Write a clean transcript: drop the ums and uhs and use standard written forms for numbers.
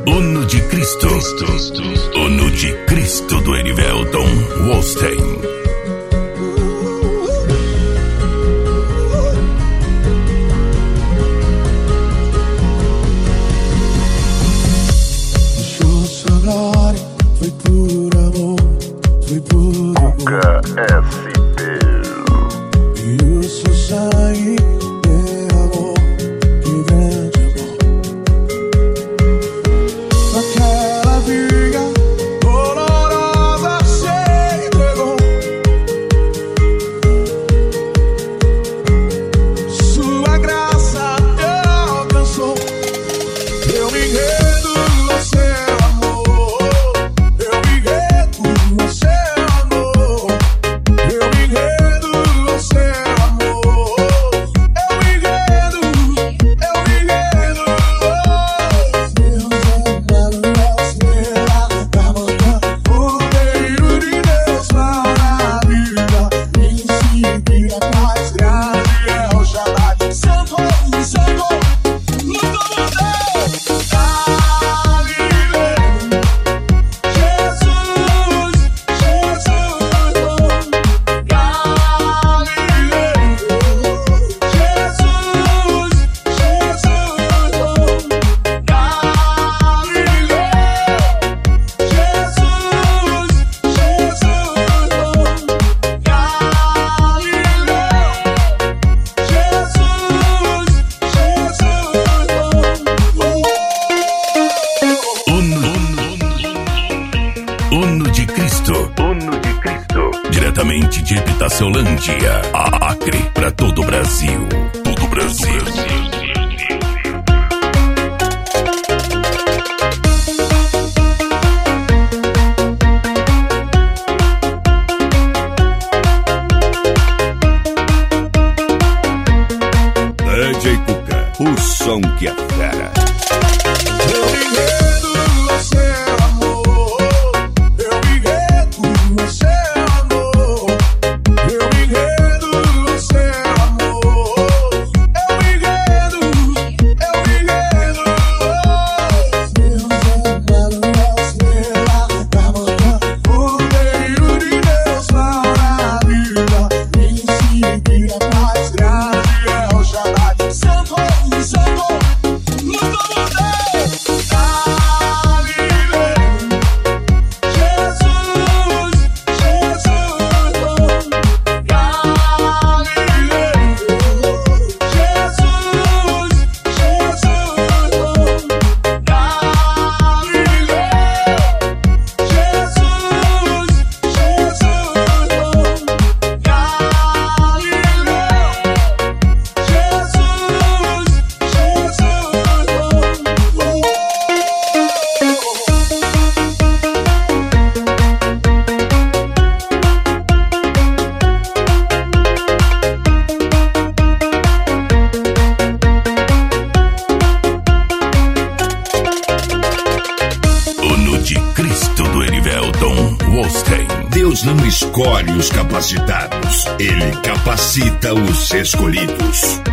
Uno de Cristo. Uno de Cristo do Erivelton Wolstein. Sua glória foi por amor, foi por amor. E o seu sangue derramou, que grande amor. Naquela viga dolorosa se entregou. Sua graça me alcançou. Eu me rendo ao seu amor. Eu me rendo ao seu amor. Eu me rendo ao seu amor. Eu me rendo, eu me rendo. Deus é maravilhoso, o reino de Deus para a vida. Em seguida mais grande é o Shaddai. Santo, Santo, muito Deus. Galileu, Jesus, Jesus, Galileu, Jesus, Jesus, Galileu, Uno de Cristo. Uno de Cristo. Diretamente de Epitaciolândia, Acre, para todo o Brasil. Todo o Brasil. DJ Cuca, o som que é fera. eu me rendo ao seu amor. Eu me rendo ao seu amor. Eu me rendo ao seu amor. Eu me rendo, eu me rendo. Deus é maravilhoso, o reino de Deus para a vida. Em seguida mais grande é o Shaddai. Santo, Santo, muito Deus. Galileu, Jesus, Jesus, Galileu, Jesus, Jesus, Uno de Cristo do Erivelton Wolstein. Deus não escolhe os capacitados, Ele capacita os escolhidos.